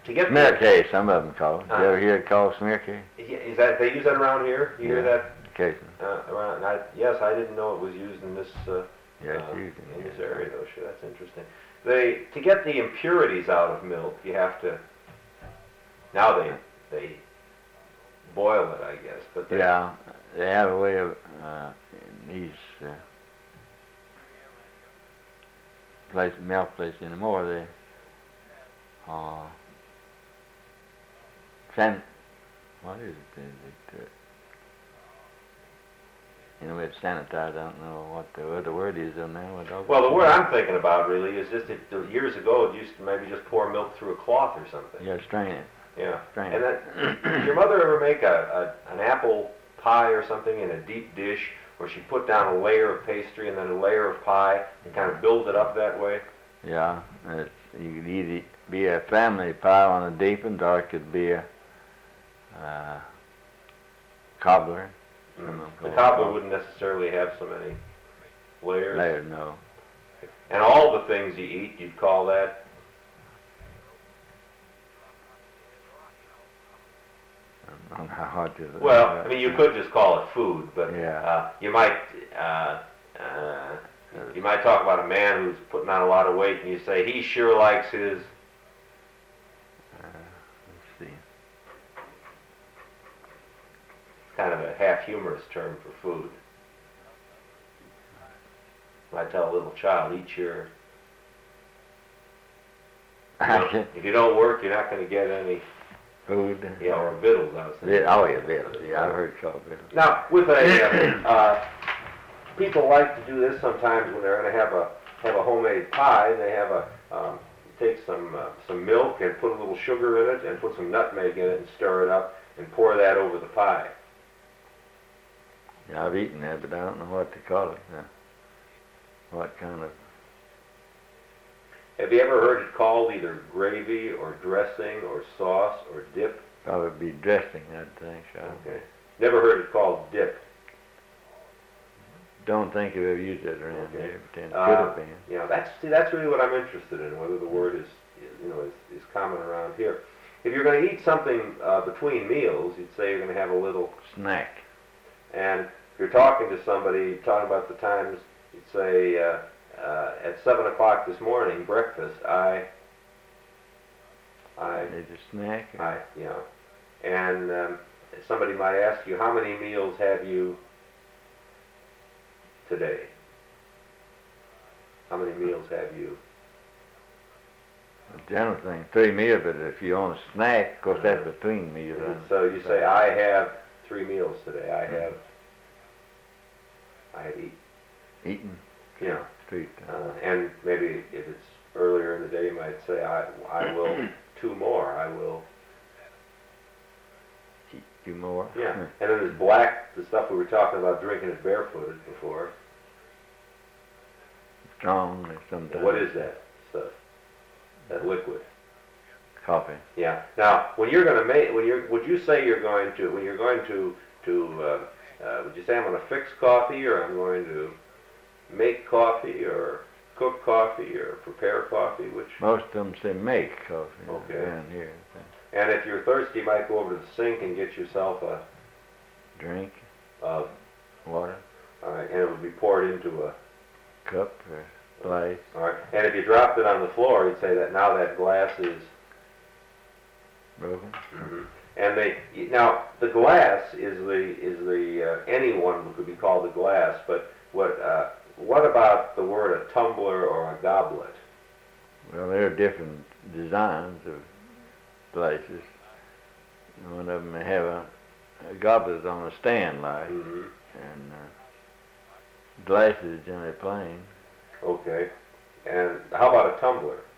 to get smearcase, some of them call it. You ever hear it called smearcase? Is that they use that around here? You hear that? Occasionally. Around. Yes, I didn't know it was used in this. It's used in this area, though. Sure, that's interesting. To get the impurities out of milk, you have to. Now they boil it, I guess. But they have a way of these milk places anymore. They what is it? It's sanitized. I don't know what the word is on there. Well, the word I'm thinking about really is just that years ago it used to maybe just pour milk through a cloth or something. Yeah, strain it. Yeah. Strain and it. Did your mother ever make an apple pie or something in a deep dish where she put down a layer of pastry and then a layer of pie and kind of build it up that way? Yeah. You could either be a family pie on a deepened, or it could be a cobbler. The cobbler wouldn't necessarily have so many layers. Layers, no. And all the things you eat, you'd call that? I don't know how hard to. Well, I mean, you could just call it food, but you might talk about a man who's putting on a lot of weight, and you say he sure likes his. Let's see. Kind of a half humorous term for food. I tell a little child, eat your. If you don't work, you're not going to get any food. Yeah, or victuals. I was thinking. Victuals. Yeah, I've heard it called victuals. Now, with people like to do this sometimes when they're going to have a homemade pie. They have take some milk and put a little sugar in it and put some nutmeg in it and stir it up and pour that over the pie. Yeah, I've eaten that, but I don't know what to call it. What kind of... Have you ever heard it called either gravy or dressing or sauce or dip? Probably be dressing, I'd think. Okay. Never heard it called dip. Don't think I've ever used it around here. Could have been. Yeah, that's really what I'm interested in, whether the word is common around here. If you're going to eat something between meals, you'd say you're going to have a little snack. And if you're talking to somebody, talking about the times, you'd say, at 7 o'clock this morning, breakfast, I It's a snack. And somebody might ask you, how many meals have you today? How many meals have you? The general thing, 3 meals, but if you want a snack, of course that's between meals. So you say, I have 3 meals today. I have eaten. Yeah. Street. And maybe if it's earlier in the day, you might say, I will 2 more. I will eat 2 more. Yeah. And then there's black, the stuff we were talking about drinking it barefooted before. Strong sometimes. What is that stuff? That liquid? Coffee. Yeah. Now, when you're going to make, would you say you're going to, when you're going to would you say I'm going to fix coffee, or I'm going to make coffee, or cook coffee, or prepare coffee? Which? Most of them say make coffee. Okay. Around here. And if you're thirsty, you might go over to the sink and get yourself a drink. Water. All right, and it would be poured into a cup or glass. All right, and if you dropped it on the floor, you'd say that now that glass is broken. Mm-hmm. And now the glass is the anyone could be called a glass, but what about the word a tumbler or a goblet? Well, there are different designs of glasses. One of them may have a goblet on a stand like, and glasses generally plain. Okay, and how about a tumbler?